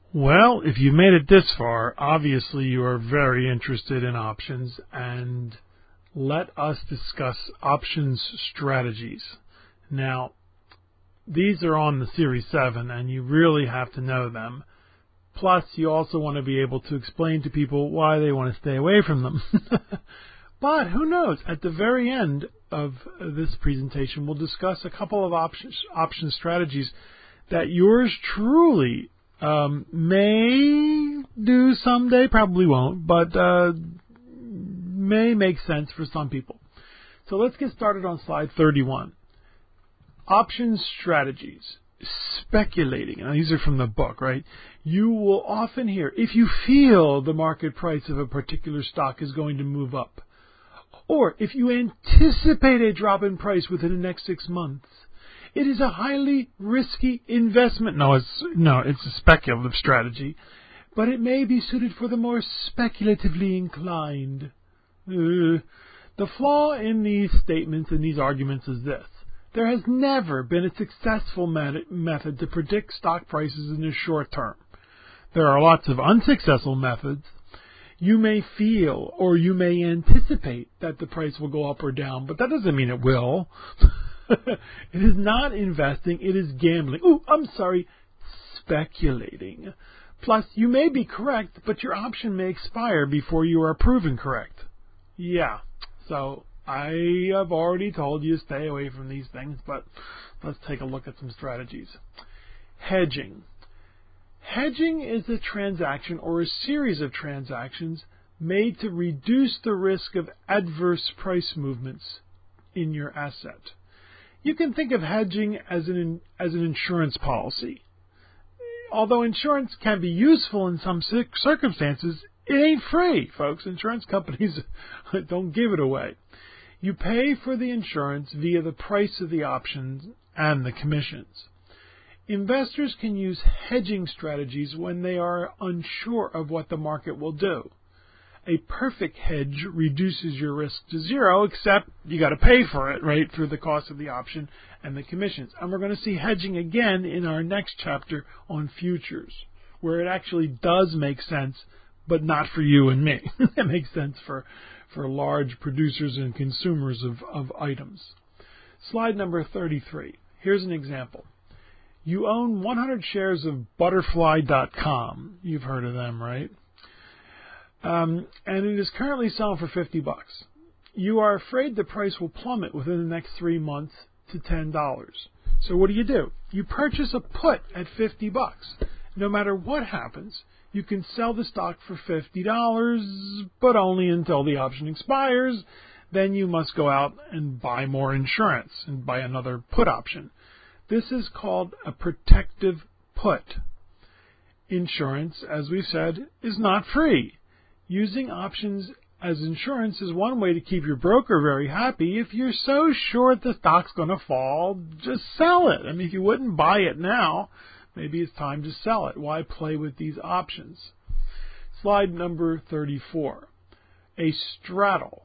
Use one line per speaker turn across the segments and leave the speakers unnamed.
Well, if you've made it this far, obviously you are very interested in options, and let us discuss options strategies. Now, these are on the Series 7, and you really have to know them. Plus, you also want to be able to explain to people why they want to stay away from them. But who knows? At the very end of this presentation, we'll discuss a couple of option strategies that yours truly may do someday, probably won't, but may make sense for some people. So let's get started on slide 31. Option strategies. Speculating. Now, these are from the book, right? You will often hear, if you feel the market price of a particular stock is going to move up, or if you anticipate a drop in price within the next 6 months, it is a highly risky investment. No, it's a speculative strategy, but it may be suited for the more speculatively inclined. The flaw in these statements and these arguments is this. There has never been a successful method to predict stock prices in the short term. There are lots of unsuccessful methods. You may feel or you may anticipate that the price will go up or down, but that doesn't mean it will. It is not investing, it is gambling. Speculating. Plus, you may be correct, but your option may expire before you are proven correct. Yeah, so I have already told you to stay away from these things, but let's take a look at some strategies. Hedging. Hedging is a transaction or a series of transactions made to reduce the risk of adverse price movements in your asset. You can think of hedging as an insurance policy. Although insurance can be useful in some circumstances, it ain't free, folks. Insurance companies don't give it away. You pay for the insurance via the price of the options and the commissions. Investors can use hedging strategies when they are unsure of what the market will do. A perfect hedge reduces your risk to zero, except you got to pay for it, right, through the cost of the option and the commissions. And we're going to see hedging again in our next chapter on futures, where it actually does make sense, but not for you and me. It makes sense for large producers and consumers of items. Slide number 33. Here's an example. You own 100 shares of Butterfly.com. You've heard of them, right? And it is currently selling for $50. You are afraid the price will plummet within the next 3 months to $10. So what do? You purchase a put at $50. No matter what happens, you can sell the stock for $50, but only until the option expires. Then you must go out and buy more insurance and buy another put option. This is called a protective put. Insurance, as we said, is not free. Using options as insurance is one way to keep your broker very happy. If you're so sure the stock's going to fall, just sell it. I mean, if you wouldn't buy it now, maybe it's time to sell it. Why play with these options? Slide number 34. A straddle.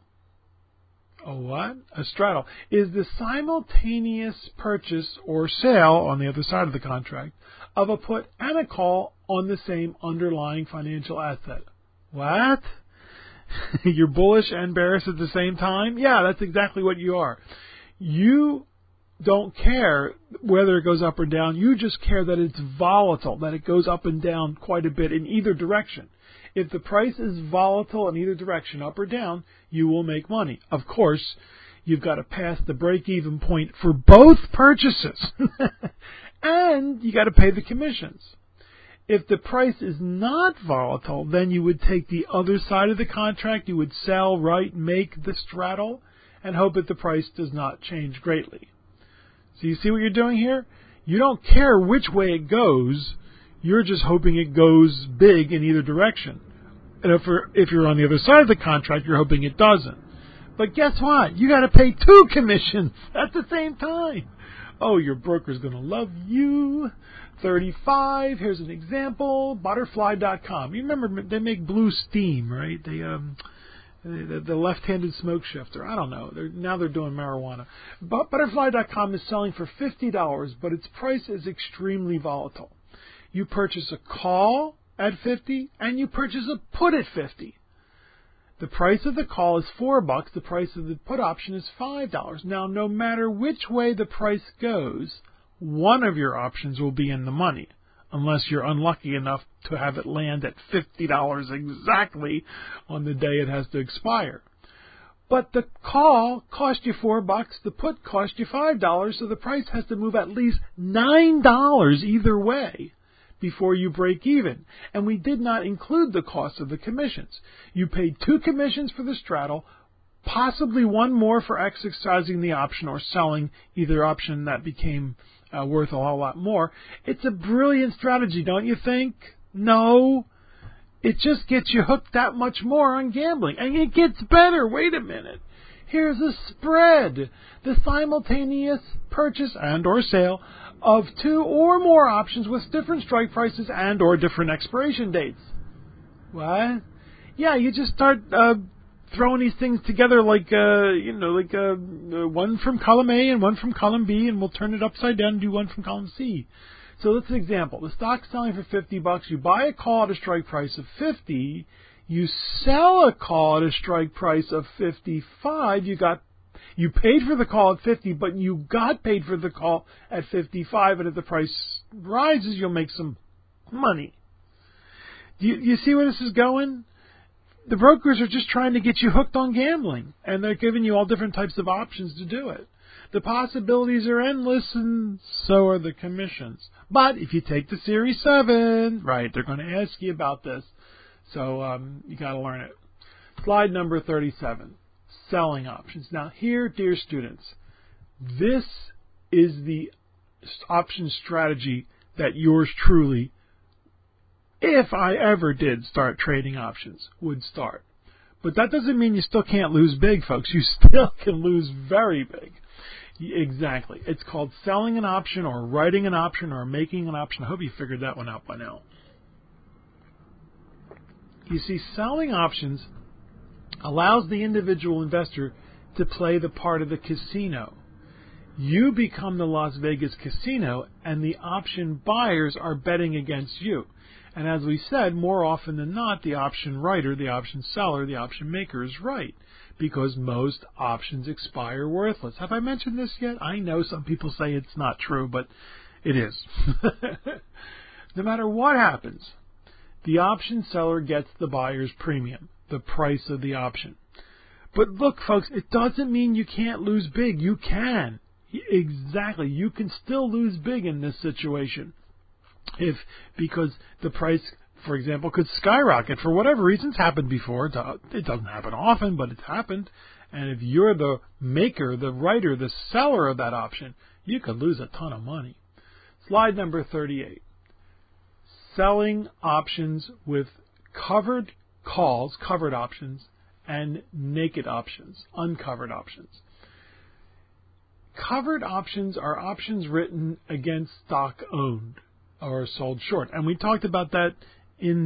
A what? A straddle is the simultaneous purchase or sale on the other side of the contract of a put and a call on the same underlying financial asset. What? You're bullish and bearish at the same time? Yeah, that's exactly what you are. You don't care whether it goes up or down. You just care that it's volatile, that it goes up and down quite a bit in either direction. If the price is volatile in either direction, up or down, you will make money. Of course, you've got to pass the break-even point for both purchases. And you got to pay the commissions. If the price is not volatile, then you would take the other side of the contract. You would sell, right, make the straddle, and hope that the price does not change greatly. So you see what you're doing here? You don't care which way it goes. You're just hoping it goes big in either direction. And if you're on the other side of the contract, you're hoping it doesn't. But guess what? You got to pay 2 commissions at the same time. Oh, your broker's going to love you. 35. Here's an example. Butterfly.com. You remember they make blue steam, right? The left-handed smoke shifter. I don't know. Now they're doing marijuana. But Butterfly.com is selling for $50, but its price is extremely volatile. You purchase a call at 50 and you purchase a put at 50. The price of the call is $4. The price of the put option is $5. Now, no matter which way the price goes, one of your options will be in the money, unless you're unlucky enough to have it land at $50 exactly on the day it has to expire. But the call cost you $4, the put cost you $5, so the price has to move at least $9 either way before you break even. And we did not include the cost of the commissions. You paid 2 commissions for the straddle, possibly one more for exercising the option or selling either option that became worth a whole lot more. It's a brilliant strategy, don't you think? No. It just gets you hooked that much more on gambling. And it gets better. Wait a minute. Here's a spread. The simultaneous purchase and or sale of 2 or more options with different strike prices and or different expiration dates. What? Yeah, you just start throwing these things together like one from column A and one from column B, and we'll turn it upside down and do one from column C. So that's an example. The stock's selling for $50. You buy a call at a strike price of $50. You sell a call at a strike price of $55. You paid for the call at $50, but you got paid for the call at $55, and if the price rises, you'll make some money. Do you see where this is going? The brokers are just trying to get you hooked on gambling, and they're giving you all different types of options to do it. The possibilities are endless, and so are the commissions. But if you take the Series 7, right, they're going to ask you about this, so you got to learn it. Slide number 37. Selling options. Now here, dear students, this is the option strategy that yours truly, if I ever did start trading options, would start. But that doesn't mean you still can't lose big, folks. You still can lose very big. Exactly. It's called selling an option or writing an option or making an option. I hope you figured that one out by now. You see, selling options allows the individual investor to play the part of the casino. You become the Las Vegas casino, and the option buyers are betting against you. And as we said, more often than not, the option writer, the option seller, the option maker is right, because most options expire worthless. Have I mentioned this yet? I know some people say it's not true, but it is. No matter what happens, the option seller gets the buyer's premium, the price of the option. But look, folks, it doesn't mean you can't lose big. You can. Exactly. You can still lose big in this situation. Because the price, for example, could skyrocket for whatever reasons. Happened before. It doesn't happen often, but it's happened. And if you're the maker, the writer, the seller of that option, you could lose a ton of money. Slide number 38. Selling options with covered calls, covered options, and naked options, uncovered options. Covered options are options written against stock owned or sold short. And we talked about that in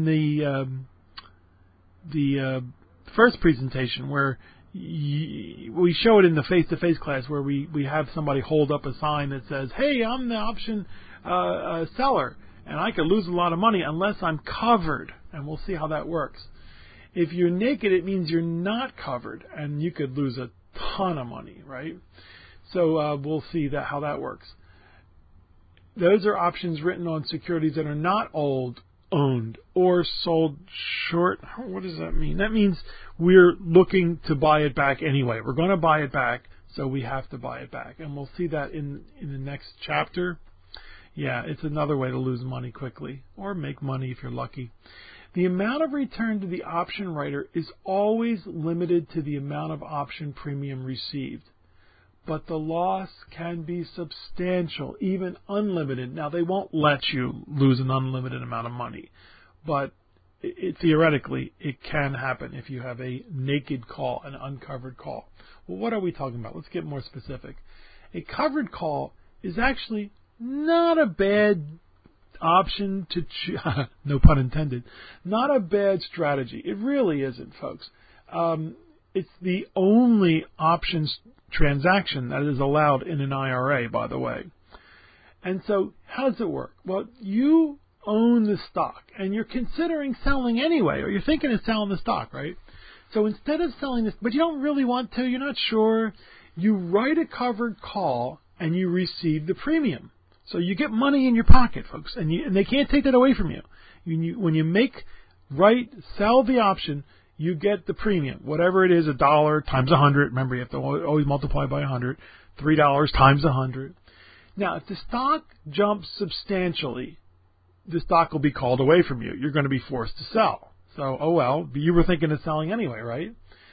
the first presentation, where we show it in the face-to-face class, where we have somebody hold up a sign that says, hey, I'm the option seller, and I could lose a lot of money unless I'm covered. And we'll see how that works. If you're naked, it means you're not covered, and you could lose a ton of money, right? So we'll see how that works. Those are options written on securities that are not owned or sold short. What does that mean? That means we're looking to buy it back anyway. We're going to buy it back, so we have to buy it back. And we'll see that in the next chapter. Yeah, it's another way to lose money quickly, or make money if you're lucky. The amount of return to the option writer is always limited to the amount of option premium received. But the loss can be substantial, even unlimited. Now, they won't let you lose an unlimited amount of money, but theoretically, it can happen if you have a naked call, an uncovered call. Well, what are we talking about? Let's get more specific. A covered call is actually not a bad option to choose, no pun intended, not a bad strategy. It really isn't, folks. It's the only options transaction that is allowed in an IRA, by the way. And so, how does it work? Well, you own the stock and you're considering selling anyway, or you're thinking of selling the stock, right? So instead of selling this, but you don't really want to, you're not sure, you write a covered call and you receive the premium. So you get money in your pocket, folks, and they can't take that away from you. When you sell the option, you get the premium, whatever it is, $1 times 100. Remember, you have to always multiply by 100. $3 times 100. Now, if the stock jumps substantially, the stock will be called away from you. You're going to be forced to sell. So, oh well, you were thinking of selling anyway, right?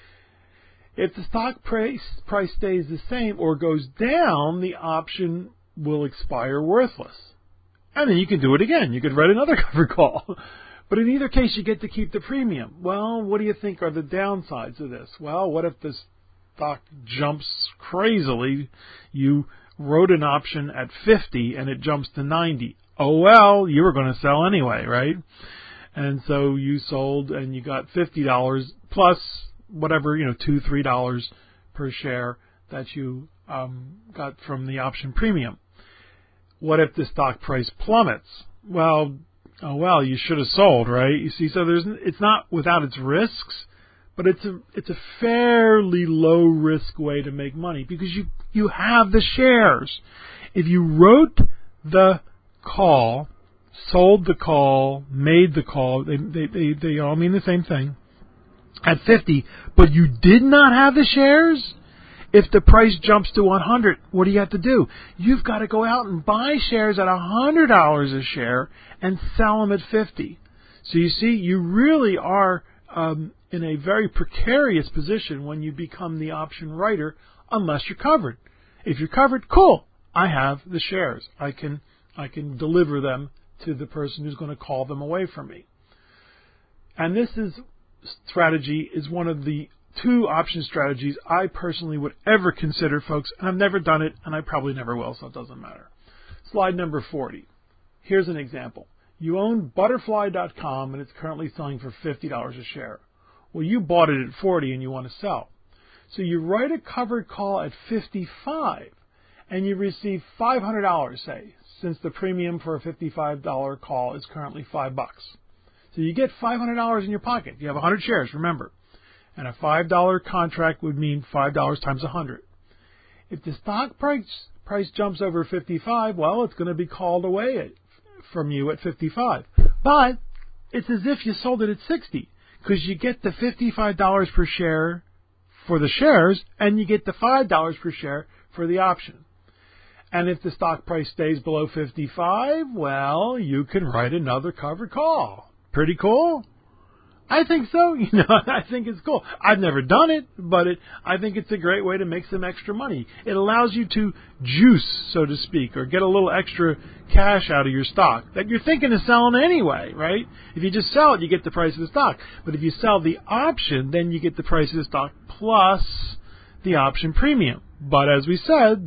If the stock price stays the same or goes down, the option will expire worthless. And then you can do it again. You could write another covered call. But in either case, you get to keep the premium. Well, what do you think are the downsides of this? Well, what if the stock jumps crazily? You wrote an option at 50 and it jumps to 90. Oh, well, you were going to sell anyway, right? And so you sold and you got $50 plus whatever, $2, $3 per share that you got from the option premium. What if the stock price plummets? Well, you should have sold, right? You see, so it's not without its risks, but it's a fairly low risk way to make money because you have the shares. If you wrote the call, sold the call, made the call, they all mean the same thing, at 50, but you did not have the shares, if the price jumps to 100, what do you have to do? You've got to go out and buy shares at $100 a share and sell them at 50. So you see, you really are in a very precarious position when you become the option writer, unless you're covered. If you're covered, cool. I have the shares. I can deliver them to the person who's going to call them away from me. And this strategy is one of the 2 option strategies I personally would ever consider, folks. And I've never done it, and I probably never will, so it doesn't matter. Slide number 40. Here's an example. You own Butterfly.com, and it's currently selling for $50 a share. Well, you bought it at 40 and you want to sell. So you write a covered call at 55, and you receive $500, say, since the premium for a $55 call is currently $5. So you get $500 in your pocket. You have 100 shares, remember. And a $5 contract would mean $5 times 100. If the stock price jumps over 55, well, it's going to be called away from you at 55. But it's as if you sold it at 60, because you get the $55 per share for the shares, and you get the $5 per share for the option. And if the stock price stays below 55, well, you can write another covered call. Pretty cool? I think so. I think it's cool. I've never done it, but I think it's a great way to make some extra money. It allows you to juice, so to speak, or get a little extra cash out of your stock that you're thinking of selling anyway, right? If you just sell it, you get the price of the stock. But if you sell the option, then you get the price of the stock plus the option premium. But as we said,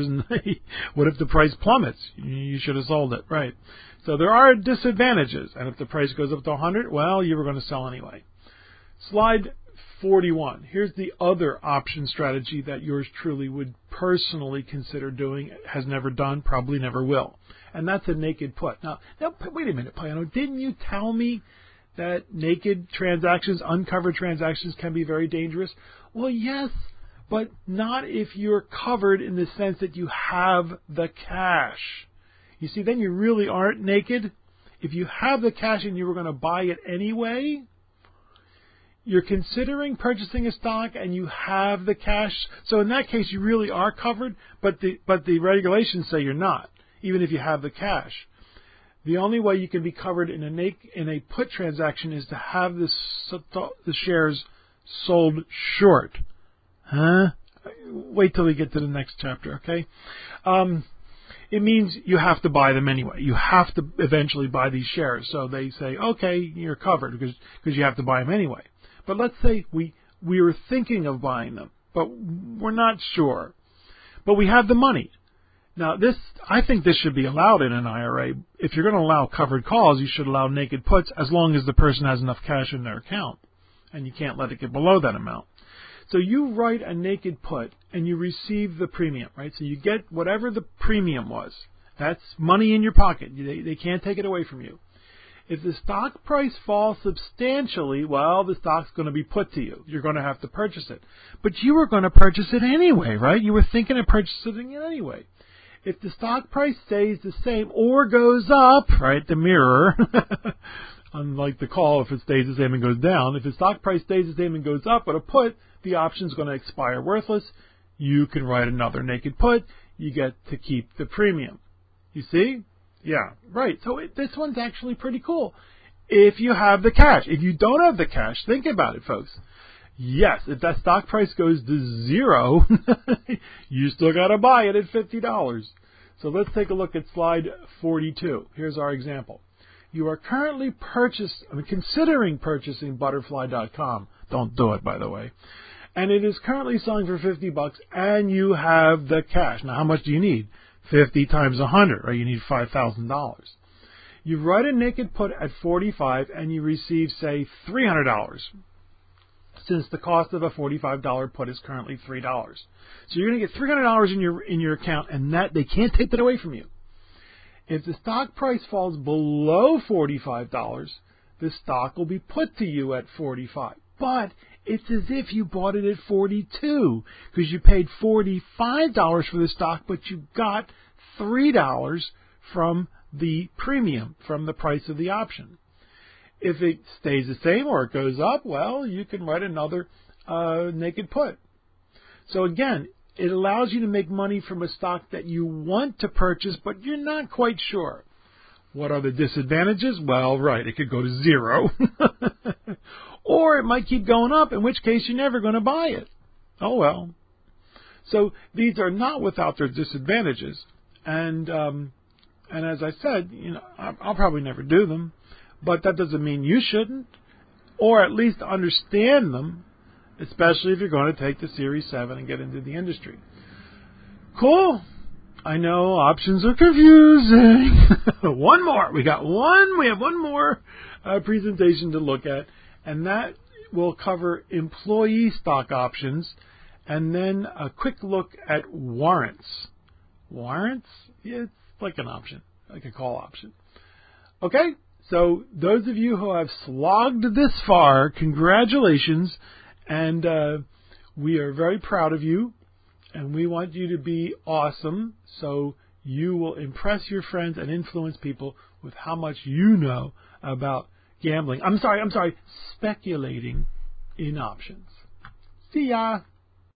what if the price plummets? You should have sold it, right? So there are disadvantages, and if the price goes up to 100, well, you were going to sell anyway. Slide 41. Here's the other option strategy that yours truly would personally consider doing, has never done, probably never will, and that's a naked put. Now wait a minute, Piano, didn't you tell me that naked transactions, uncovered transactions, can be very dangerous? Well, yes, but not if you're covered in the sense that you have the cash. You see, then you really aren't naked. If you have the cash and you were going to buy it anyway, you're considering purchasing a stock and you have the cash. So in that case, you really are covered, but the regulations say you're not, even if you have the cash. The only way you can be covered in a put transaction is to have the shares sold short. Huh? Wait till we get to the next chapter, okay? It means you have to buy them anyway. You have to eventually buy these shares. So they say, okay, you're covered because you have to buy them anyway. But let's say we were thinking of buying them, but we're not sure. But we have the money. Now, I think this should be allowed in an IRA. If you're going to allow covered calls, you should allow naked puts as long as the person has enough cash in their account. And you can't let it get below that amount. So you write a naked put and you receive the premium, right? So you get whatever the premium was. That's money in your pocket. They can't take it away from you. If the stock price falls substantially, well, the stock's going to be put to you. You're going to have to purchase it. But you were going to purchase it anyway, right? You were thinking of purchasing it anyway. If the stock price stays the same or goes up, right, the mirror, unlike the call, if it stays the same and goes down, if the stock price stays the same and goes up with a put, the option's going to expire worthless. You can write another naked put. You get to keep the premium. You see? Yeah, right. So this one's actually pretty cool. If you have the cash. If you don't have the cash, think about it, folks. Yes, if that stock price goes to zero, you still got to buy it at $50. So let's take a look at slide 42. Here's our example. You are currently considering purchasing Butterfly.com. Don't do it, by the way. And it is currently selling for $50, and you have the cash. Now, how much do you need? 50 times 100, right? You need $5,000. You write a naked put at $45, and you receive, say, $300. Since the cost of a $45 put is currently $3. So you're going to get $300 in your account, and that they can't take that away from you. If the stock price falls below $45, the stock will be put to you at $45. But it's as if you bought it at $42 because you paid $45 for the stock, but you got $3 from the premium, from the price of the option. If it stays the same or it goes up, well, you can write another naked put. So again, it allows you to make money from a stock that you want to purchase, but you're not quite sure. What are the disadvantages? Well, right, it could go to zero. Or it might keep going up, in which case you're never going to buy it. Oh, well. So these are not without their disadvantages. And as I said, I'll probably never do them. But that doesn't mean you shouldn't, or at least understand them, especially if you're going to take the Series 7 and get into the industry. Cool. I know options are confusing. One more. We have one more presentation to look at, and that will cover employee stock options, and then a quick look at warrants. Warrants? Yeah, it's like an option, like a call option. Okay? So those of you who have slogged this far, congratulations, and we are very proud of you, and we want you to be awesome so you will impress your friends and influence people with how much you know about gambling. I'm sorry, speculating in options. See ya!